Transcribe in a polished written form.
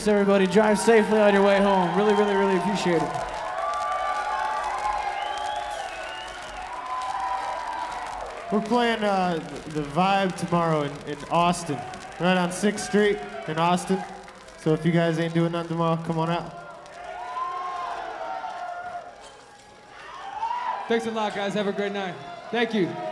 Thanks, everybody. Drive safely on your way home. Really, really, really appreciate it. We're playing the Vibe tomorrow in Austin, right on 6th Street in Austin. So if you guys ain't doing nothing tomorrow, come on out. Thanks a lot, guys. Have a great night. Thank you.